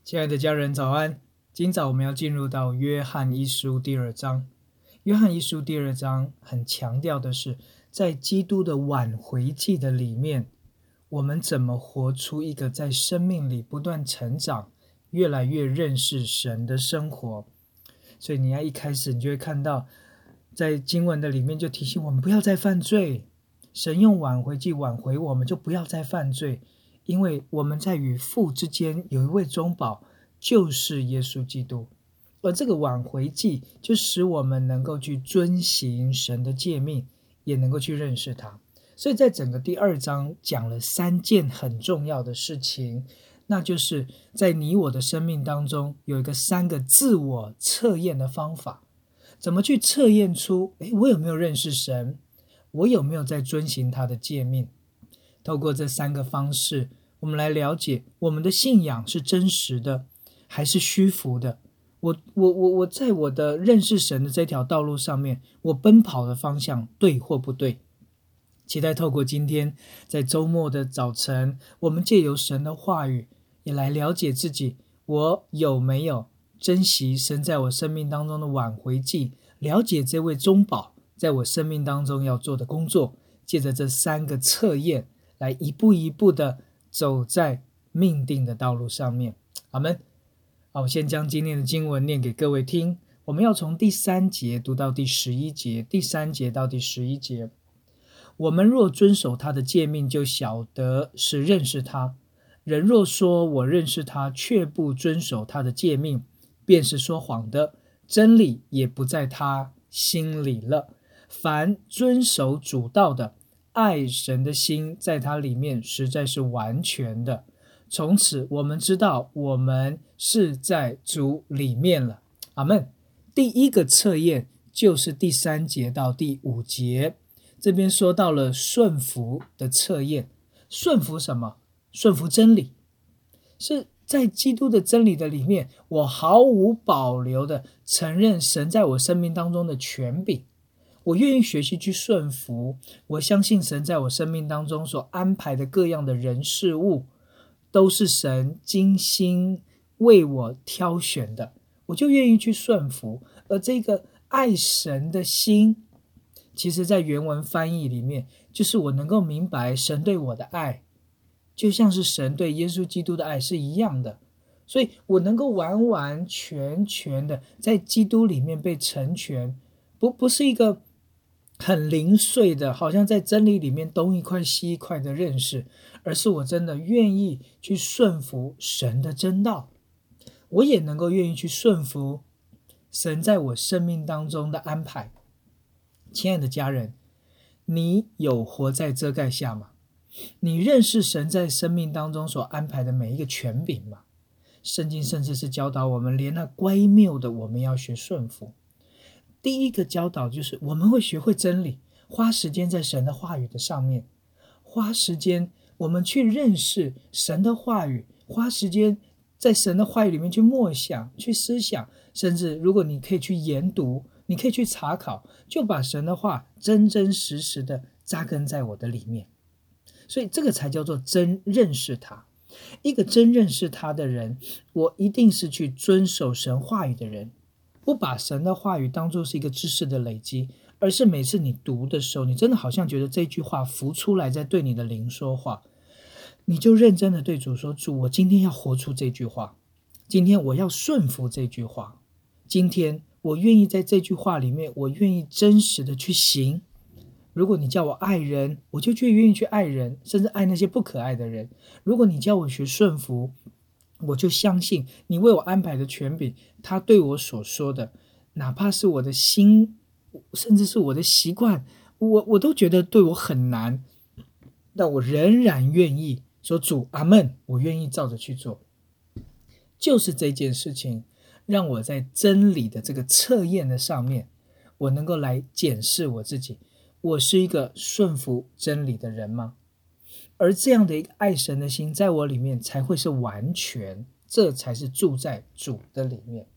亲爱的家人早安，今早我们要进入到约翰一书第2章。约翰一书第2章很强调的是，在基督的挽回记的里面，我们怎么活出一个在生命里不断成长，越来越认识神的生活。所以你要一开始你就会看到，在经文的里面就提醒我们不要再犯罪，神用挽回记挽回我们，就不要再犯罪，因为我们在与父之间有一位中保，就是耶稣基督。而这个挽回记就使我们能够去遵行神的诫命，也能够去认识他。所以在整个第2章讲了3件很重要的事情，那就是在你我的生命当中有一个3个自我测验的方法。怎么去测验出我有没有认识神，我有没有在遵行他的诫命。透过这3个方式，我们来了解我们的信仰是真实的还是虚浮的。我在我的认识神的这条道路上面，我奔跑的方向对或不对。期待透过今天在周末的早晨，我们借由神的话语也来了解自己，我有没有珍惜神在我生命当中的挽回记，了解这位中保在我生命当中要做的工作，借着这3个测验来一步一步的走在命定的道路上面。阿们。我先将今天的经文念给各位听，我们要从第3节读到第11节，第3节到第11节。我们若遵守他的诫命，就晓得是认识他。人若说我认识他，却不遵守他的诫命，便是说谎的，真理也不在他心里了。凡遵守主道的，爱神的心在他里面实在是完全的。从此我们知道我们是在主里面了。阿们。第一个测验就是第3节到第5节，这边说到了顺服的测验。顺服什么？顺服真理，是在基督的真理的里面，我毫无保留的承认神在我生命当中的权柄，我愿意学习去顺服，我相信神在我生命当中所安排的各样的人事物都是神精心为我挑选的，我就愿意去顺服。而这个爱神的心，其实在原文翻译里面，就是我能够明白神对我的爱就像是神对耶稣基督的爱是一样的，所以我能够完完全全的在基督里面被成全，不是一个很零碎的，好像在真理里面东一块西一块的认识，而是我真的愿意去顺服神的真道，我也能够愿意去顺服神在我生命当中的安排。亲爱的家人，你有活在遮盖下吗？你认识神在生命当中所安排的每一个权柄吗？圣经甚至是教导我们，连那乖谬的我们要学顺服。第一个教导就是我们会学会真理，花时间在神的话语的上面，花时间我们去认识神的话语，花时间在神的话语里面去默想，去思想，甚至如果你可以去研读，你可以去查考，就把神的话真真实实的扎根在我的里面。所以这个才叫做真认识他。一个真认识他的人，我一定是去遵守神话语的人，不把神的话语当作是一个知识的累积，而是每次你读的时候，你真的好像觉得这句话浮出来在对你的灵说话，你就认真的对主说，主，我今天要活出这句话，今天我要顺服这句话，今天我愿意在这句话里面，我愿意真实的去行。如果你叫我爱人，我就愿意去爱人，甚至爱那些不可爱的人。如果你叫我学顺服，我就相信你为我安排的权柄，他对我所说的，哪怕是我的心，甚至是我的习惯，我都觉得对我很难，但我仍然愿意说，主，阿们，我愿意照着去做。就是这件事情让我在真理的这个测验的上面，我能够来检视我自己，我是一个顺服真理的人吗？而这样的一个爱神的心在我里面才会是完全，这才是住在主的里面。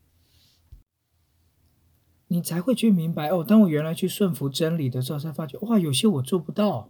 你才会去明白，当我原来去顺服真理的时候，才发觉，哇，有些我做不到，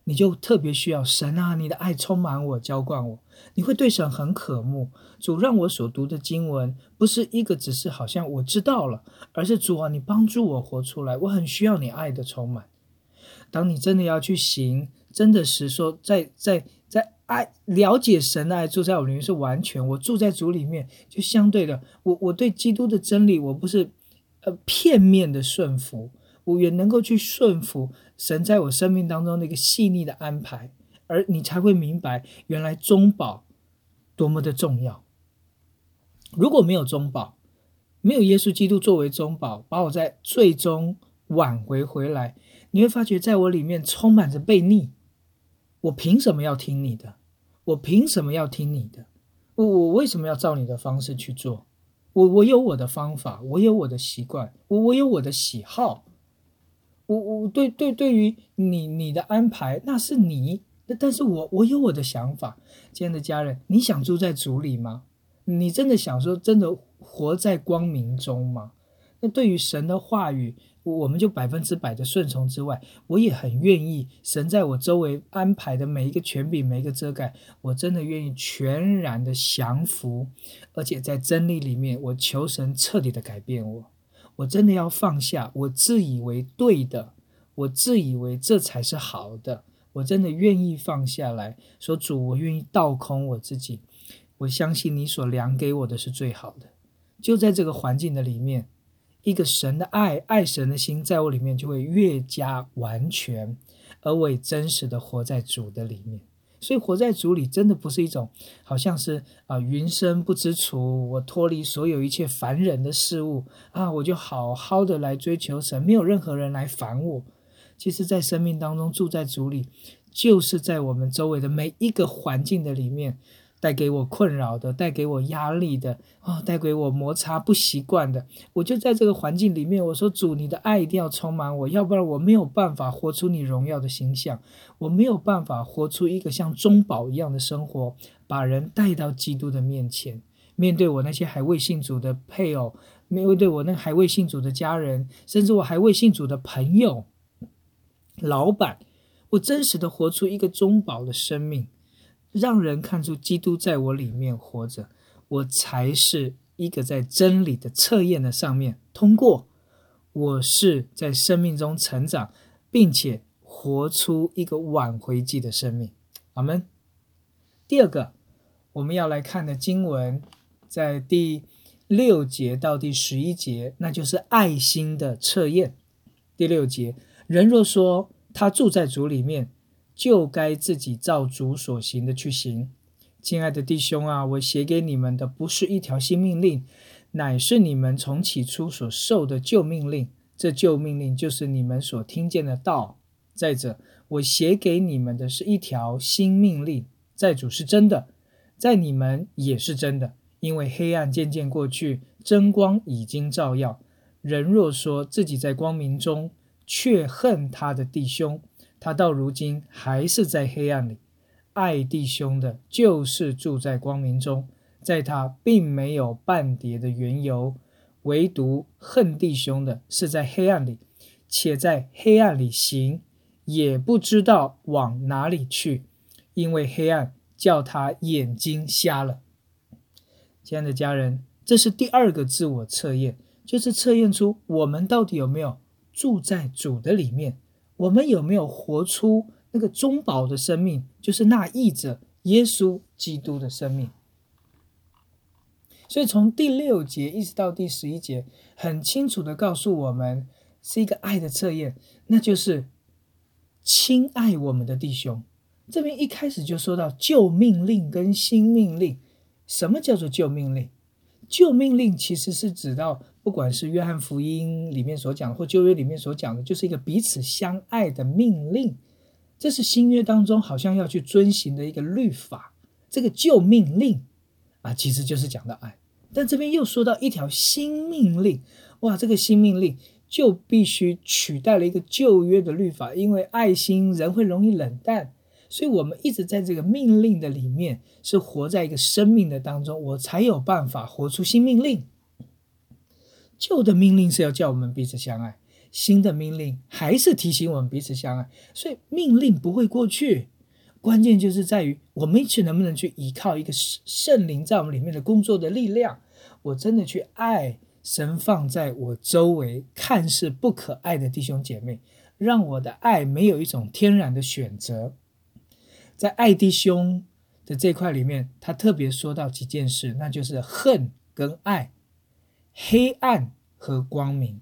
你就特别需要神啊，你的爱充满我，浇灌我。你会对神很渴慕，主让我所读的经文不是一个只是好像我知道了，而是主啊，你帮助我活出来，我很需要你爱的充满。当你真的要去行，真的是说在爱了解神的爱住在我里面是完全，我住在主里面，就相对的我对基督的真理我不是片面的顺服，我也能够去顺服神在我生命当中那个细腻的安排，而你才会明白原来中保多么的重要。如果没有中保，没有耶稣基督作为中保，把我在最终挽回来，你会发觉在我里面充满着悖逆。我凭什么要听你的？我凭什么要听你的？我为什么要照你的方式去做？我有我的方法，我有我的习惯，我有我的喜好。我对于你的安排，那是你，但是我有我的想法。亲爱的家人，你想住在主里吗？你真的想说真的活在光明中吗？那对于神的话语，我们就100%的顺从之外，我也很愿意神在我周围安排的每一个权柄，每一个遮盖，我真的愿意全然的降服，而且在真理里面，我求神彻底的改变我。我真的要放下我自以为对的，我自以为这才是好的，我真的愿意放下来说，主，我愿意倒空我自己，我相信你所量给我的是最好的。就在这个环境的里面，一个神的爱神的心在我里面就会越加完全，而我也真实的活在主的里面。所以活在主里真的不是一种好像是云深不知处，我脱离所有一切烦人的事物我就好好的来追求神，没有任何人来烦我。其实在生命当中住在主里，就是在我们周围的每一个环境的里面，带给我困扰的，带给我压力的带给我摩擦不习惯的，我就在这个环境里面，我说主，你的爱一定要充满我，要不然我没有办法活出你荣耀的形象，我没有办法活出一个像中保一样的生活，把人带到基督的面前。面对我那些还未信主的配偶，面对我那还未信主的家人，甚至我还未信主的朋友、老板，我真实的活出一个中保的生命，让人看出基督在我里面活着，我才是一个在真理的测验的上面通过，我是在生命中成长，并且活出一个挽回祭的生命。阿们。第二个我们要来看的经文在第6节到第11节，那就是爱心的测验。第6节，人若说他住在主里面，就该自己照主所行的去行。亲爱的弟兄啊，我写给你们的不是一条新命令，乃是你们从起初所受的旧命令，这旧命令就是你们所听见的道。再者，我写给你们的是一条新命令，在主是真的，在你们也是真的，因为黑暗渐渐过去，真光已经照耀。人若说自己在光明中，却恨他的弟兄，他到如今还是在黑暗里。爱弟兄的就是住在光明中，在他并没有半点的缘由，唯独恨弟兄的是在黑暗里，且在黑暗里行，也不知道往哪里去，因为黑暗叫他眼睛瞎了。亲爱的家人，这是第二个自我测验，就是测验出我们到底有没有住在主的里面，我们有没有活出那个中保的生命，就是那译着耶稣基督的生命。所以从第6节一直到第11节，很清楚的告诉我们是一个爱的测验，那就是亲爱我们的弟兄。这边一开始就说到旧命令跟新命令。什么叫做旧命令？旧命令其实是指到不管是约翰福音里面所讲或旧约里面所讲的，就是一个彼此相爱的命令，这是新约当中好像要去遵行的一个律法。这个旧命令其实就是讲到爱，但这边又说到一条新命令，哇，这个新命令就必须取代了一个旧约的律法，因为爱心人会容易冷淡，所以我们一直在这个命令的里面，是活在一个生命的当中，我才有办法活出新命令。旧的命令是要叫我们彼此相爱， 新的命令还是提醒我们彼此相爱，所以命令不会过去，关键就是在于我们一起能不能去依靠一个圣灵在我们里面的工作的力量，我真的去爱神放在我周围看似不可爱的弟兄姐妹，让我的爱没有一种天然的选择。在爱弟兄的这块里面，他特别说到几件事，那就是恨跟爱，黑暗和光明。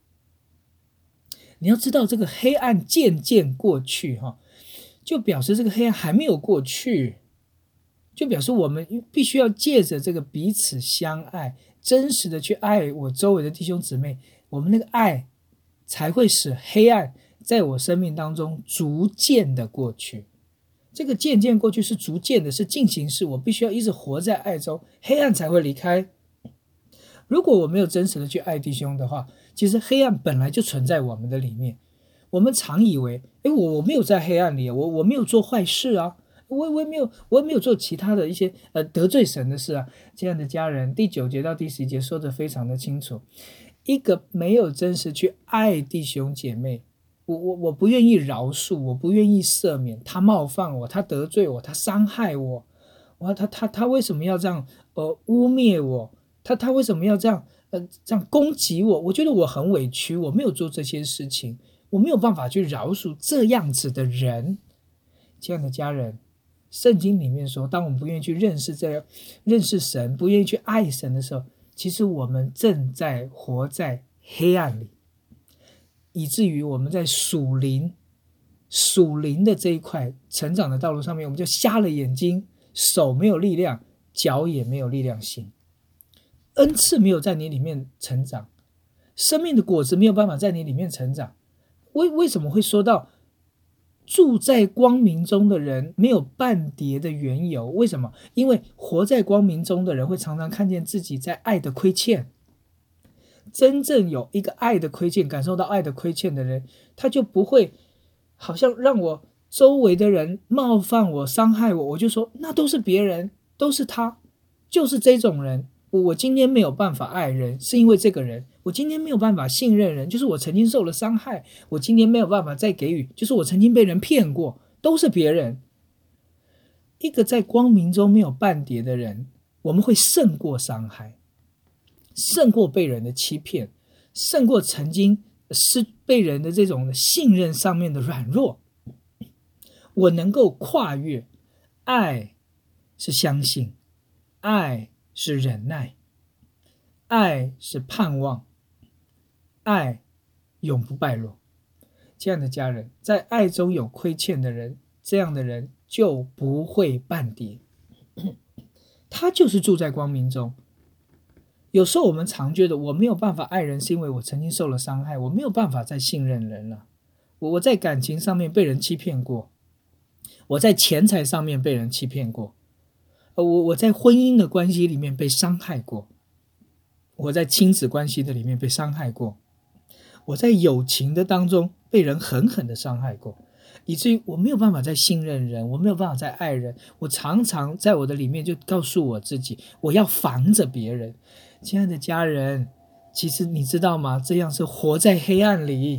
你要知道这个黑暗渐渐过去，就表示这个黑暗还没有过去，就表示我们必须要借着这个彼此相爱，真实的去爱我周围的弟兄姊妹，我们那个爱才会使黑暗在我生命当中逐渐的过去。这个渐渐过去是逐渐的，是进行式，我必须要一直活在爱中，黑暗才会离开。如果我没有真实的去爱弟兄的话，其实黑暗本来就存在我们的里面。我们常以为我没有在黑暗里，我没有做坏事啊，我也没有做其他的一些得罪神的事啊。这样的家人，第9节到第10节说得非常的清楚，一个没有真实去爱弟兄姐妹，我不愿意饶恕，我不愿意赦免，他冒犯我，他得罪我，他伤害我，他为什么要这样污蔑我？他为什么要这样攻击我？我觉得我很委屈，我没有做这些事情，我没有办法去饶恕这样子的人。这样的家人，圣经里面说，当我们不愿意去认识神，不愿意去爱神的时候，其实我们正在活在黑暗里，以至于我们在属灵的这一块成长的道路上面，我们就瞎了眼睛，手没有力量，脚也没有力量行，恩赐没有在你里面成长，生命的果子没有办法在你里面成长。为什么会说到住在光明中的人没有半叠的缘由？为什么？因为活在光明中的人会常常看见自己在爱的亏欠。真正有一个爱的亏欠，感受到爱的亏欠的人，他就不会好像让我周围的人冒犯我、伤害我，我就说那都是别人，都是他，就是这种人。我今天没有办法爱人，是因为这个人；我今天没有办法信任人，就是我曾经受了伤害；我今天没有办法再给予，就是我曾经被人骗过，都是别人。一个在光明中没有半叠的人，我们会胜过伤害，胜过被人的欺骗，胜过曾经被人的这种信任上面的软弱。我能够跨越。爱是相信，爱是忍耐，爱是盼望，爱永不败落。这样的家人，在爱中有亏欠的人，这样的人就不会半跌，他就是住在光明中。有时候我们常觉得我没有办法爱人，是因为我曾经受了伤害，我没有办法再信任人了。我在感情上面被人欺骗过，我在钱财上面被人欺骗过，我在婚姻的关系里面被伤害过，我在亲子关系的里面被伤害过，我在友情的当中被人狠狠的伤害过，以至于我没有办法再信任人，我没有办法再爱人。我常常在我的里面就告诉我自己，我要防着别人。亲爱的家人，其实你知道吗？这样是活在黑暗里。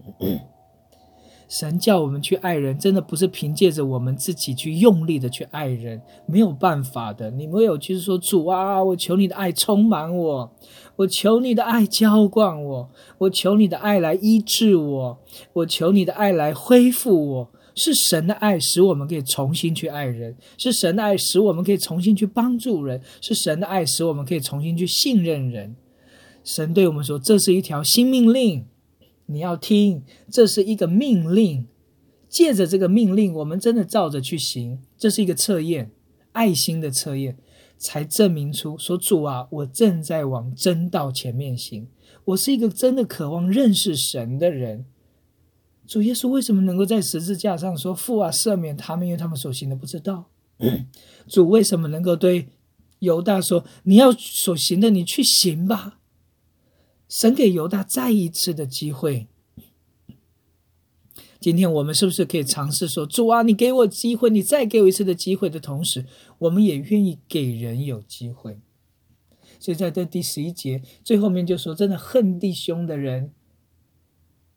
神叫我们去爱人，真的不是凭借着我们自己去用力的去爱人，没有办法的。你没有就是说，主啊，我求你的爱充满我，我求你的爱浇灌我，我求你的爱来医治我，我求你的爱来恢复我。是神的爱使我们可以重新去爱人，是神的爱使我们可以重新去帮助人，是神的爱使我们可以重新去信任人。神对我们说，这是一条新命令，你要听，这是一个命令。借着这个命令，我们真的照着去行，这是一个测验，爱心的测验，才证明出说，主啊，我正在往真道前面行，我是一个真的渴望认识神的人。主耶稣为什么能够在十字架上说，父啊，赦免他们，因为他们所行的不知道。主为什么能够对犹大说，你要所行的你去行吧。神给犹大再一次的机会。今天我们是不是可以尝试说，主啊，你给我机会，你再给我一次的机会的同时，我们也愿意给人有机会。所以在这第11节最后面就说，真的恨弟兄的人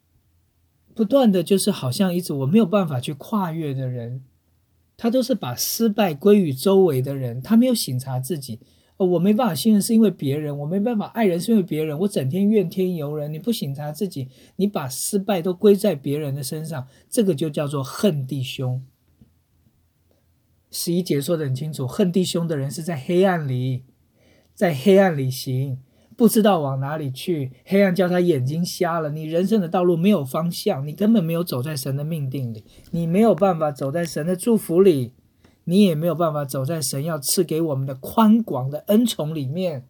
不断的就是好像一直我没有办法去跨越的人，他都是把失败归于周围的人，他没有省察自己。我没办法信任是因为别人，我没办法爱人是因为别人，我整天怨天尤人。你不省察自己，你把失败都归在别人的身上，这个就叫做恨弟兄。11节说得很清楚，恨弟兄的人是在黑暗里行，不知道往哪里去，黑暗叫他眼睛瞎了，你人生的道路没有方向，你根本没有走在神的命定里，你没有办法走在神的祝福里，你也没有办法走在神要赐给我们的宽广的恩宠里面。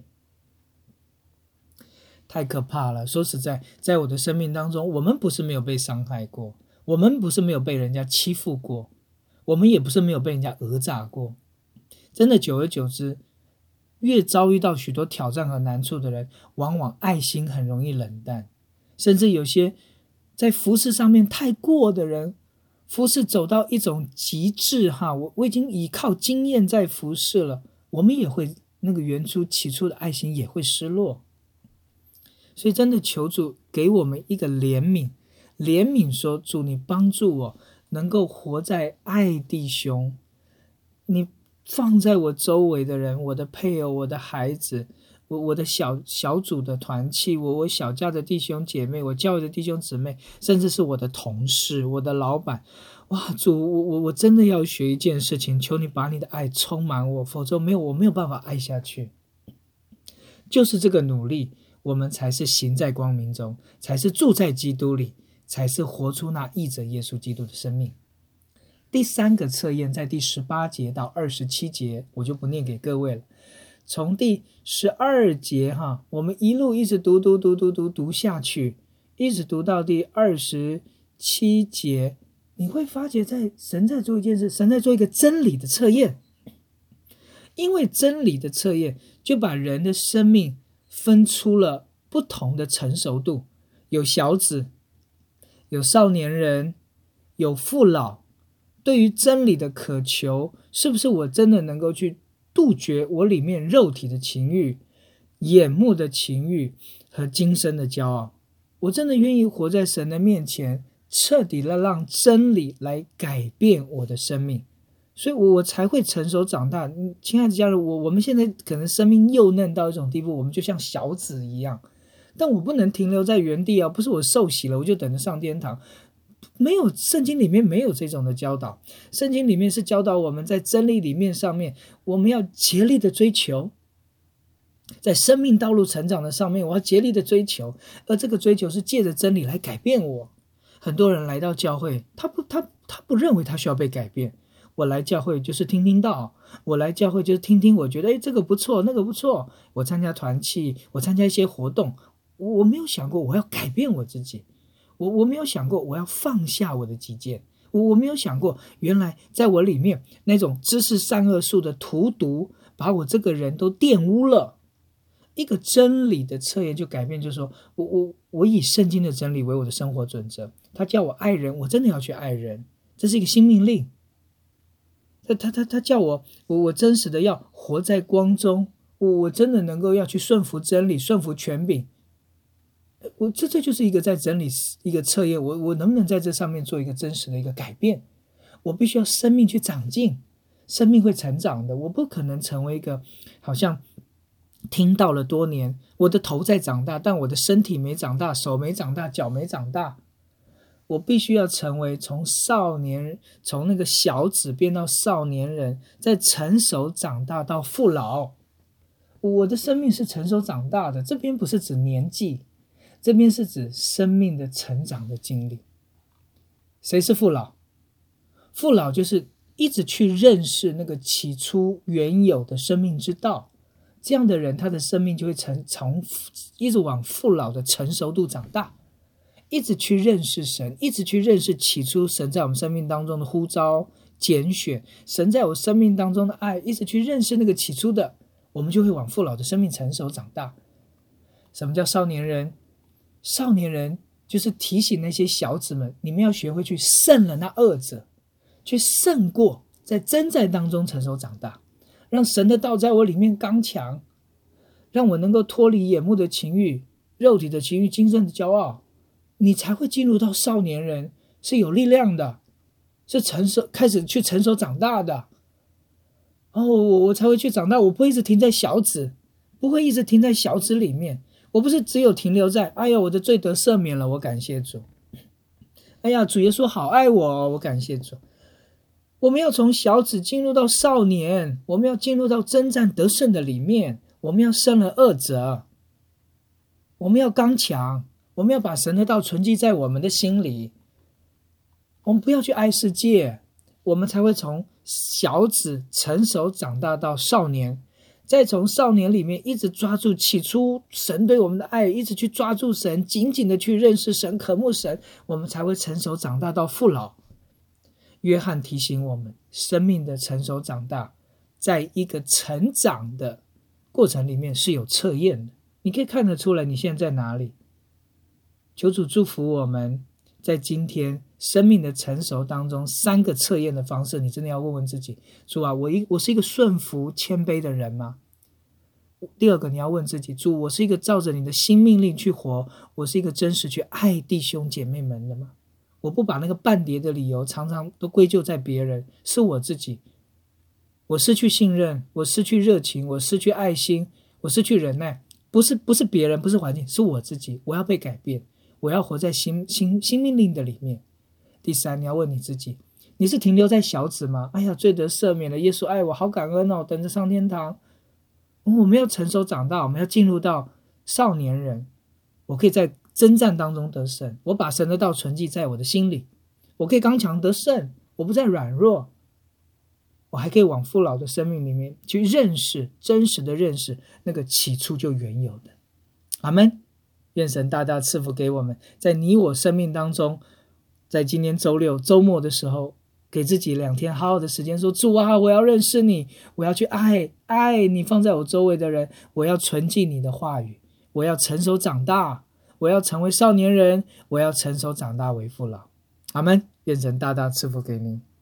太可怕了。说实在，在我的生命当中，我们不是没有被伤害过，我们不是没有被人家欺负过，我们也不是没有被人家讹诈过。真的，久而久之，越遭遇到许多挑战和难处的人，往往爱心很容易冷淡，甚至有些在服事上面太过的人，服事走到一种极致我已经依靠经验在服事了，我们也会那个起初的爱心也会失落。所以真的求主给我们一个怜悯说，主你帮助我能够活在爱弟兄，你放在我周围的人，我的配偶，我的孩子，我的小组的团契，我小家的弟兄姐妹，我教会的弟兄姊妹，甚至是我的同事，我的老板。哇，主，我真的要学一件事情，求你把你的爱充满我，否则我没有办法爱下去。就是这个努力，我们才是行在光明中，才是住在基督里，才是活出那义者耶稣基督的生命。第三个测验在第18节到27节，我就不念给各位了。从第12节我们一路一直读下去，一直读到第27节，你会发觉神在做一件事，神在做一个真理的测验。因为真理的测验就把人的生命分出了不同的成熟度，有小子，有少年人，有父老。对于真理的渴求，是不是我真的能够去杜绝我里面肉体的情欲、眼目的情欲和今生的骄傲？我真的愿意活在神的面前，彻底的让真理来改变我的生命，所以我才会成熟长大。亲爱的家人，我们现在可能生命幼嫩到一种地步，我们就像小子一样，但我不能停留在原地不是我受洗了我就等着上天堂。没有，圣经里面没有这种的教导。圣经里面是教导我们在真理里面上面，我们要竭力的追求，在生命道路成长的上面，我要竭力的追求，而这个追求是借着真理来改变我。很多人来到教会，他不认为他需要被改变。我来教会就是听听道，我来教会就是听听，我觉得这个不错，那个不错。我参加团契，我参加一些活动，我没有想过我要改变我自己。我没有想过我要放下我的己见，我没有想过原来在我里面那种知识善恶树的荼毒把我这个人都玷污了。一个真理的测验就改变，就是说我以圣经的真理为我的生活准则，他叫我爱人，我真的要去爱人，这是一个新命令。他叫我真实的要活在光中，我真的能够要去顺服真理，顺服权柄。这就是一个在真理一个测验，我能不能在这上面做一个真实的一个改变？我必须要生命去长进，生命会成长的。我不可能成为一个好像听到了多年，我的头在长大，但我的身体没长大，手没长大，脚没长大。我必须要成为从那个小子变到少年人，再成熟长大到父老。我的生命是成熟长大的，这边不是指年纪，这边是指生命的成长的经历。谁是父老？父老就是一直去认识那个起初原有的生命之道，这样的人他的生命就会从一直往父老的成熟度长大，一直去认识神，一直去认识起初神在我们生命当中的呼召拣选，神在我生命当中的爱，一直去认识那个起初的，我们就会往父老的生命成熟长大。什么叫少年人？少年人就是提醒那些小子们，你们要学会去胜了那恶者，去胜过，在征战当中成熟长大，让神的道在我里面刚强，让我能够脱离眼目的情欲、肉体的情欲、今生的骄傲， 你才会进入到少年人，是有力量的，是成熟，开始去成熟长大的。我才会去长大，我不会一直停在小子，不会一直停在小子里面。我不是只有停留在哎呀我的罪得赦免了，我感谢主。哎呀主耶稣好爱我，我感谢主。我们要从小子进入到少年，我们要进入到征战得胜的里面，我们要胜了恶者，我们要刚强，我们要把神的道存记在我们的心里。我们不要去爱世界，我们才会从小子成熟长大到少年，再从少年里面一直抓住起初神对我们的爱，一直去抓住神，紧紧的去认识神，渴慕神，我们才会成熟长大到父老。约翰提醒我们，生命的成熟长大在一个成长的过程里面是有测验的，你可以看得出来你现在在哪里。求主祝福我们在今天生命的成熟当中3个测验的方式，你真的要问问自己，主啊，我是一个顺服谦卑的人吗？第2个，你要问自己，主，我是一个照着你的新命令去活，我是一个真实去爱弟兄姐妹们的吗？我不把那个半叠的理由常常都归咎在别人，是我自己，我失去信任，我失去热情，我失去爱心，我失去忍耐，不是别人，不是环境，是我自己，我要被改变，我要活在新命令的里面。第3，你要问你自己，你是停留在小子吗？哎呀，罪得赦免了，耶稣爱我，好感恩哦，等着上天堂。我们要成熟长大，我们要进入到少年人，我可以在征战当中得胜，我把神的道存记在我的心里，我可以刚强得胜，我不再软弱，我还可以往父老的生命里面去认识，真实的认识那个起初就原有的。阿们。愿神大大赐福给我们，在你我生命当中，在今天周六周末的时候，给自己2天好好的时间，说主啊，我要认识你，我要去爱你放在我周围的人，我要存记你的话语，我要成熟长大，我要成为少年人，我要成熟长大为父老。阿们。愿神大大赐福给您。